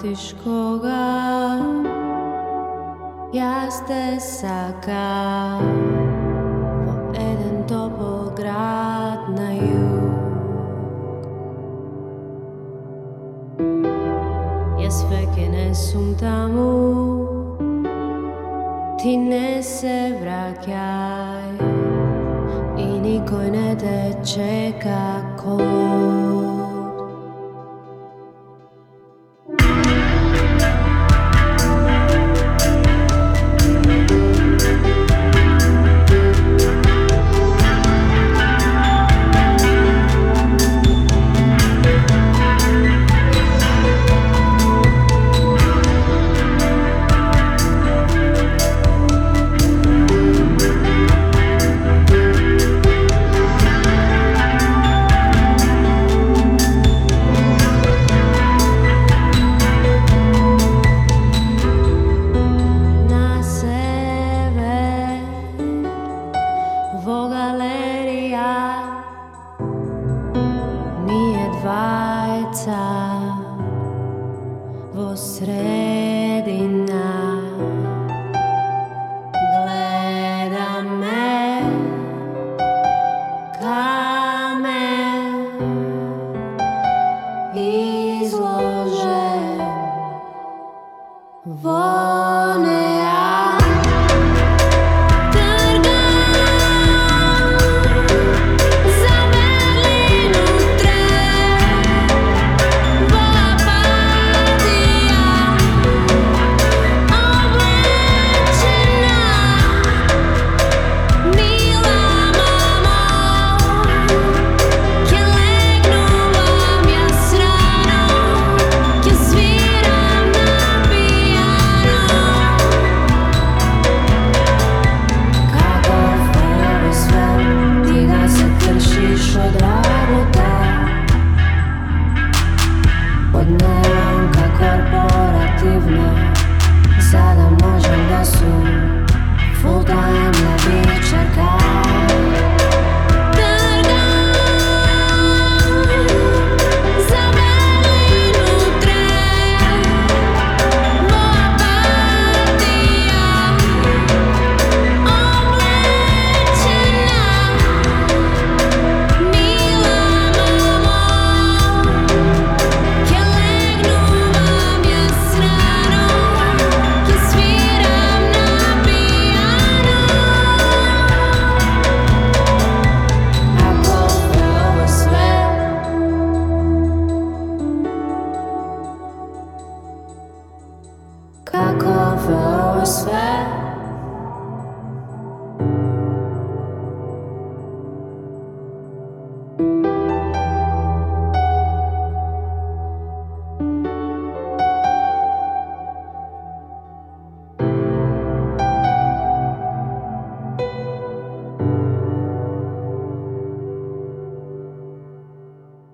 vratiš koga, jazde saka po jeden topol grad na jug. Jaz veke ne sum tamo, ti ne se vraćaj i nikoj ne te čeka kod. Nije dvajca vo sredina, gleda me kamen izložen vone. Sada možem da su full time ljevičarka. Trgam za Berlinu tren, moja partija oblečena, mila mamo, ke legnu vam ja srano. Kako ovo sve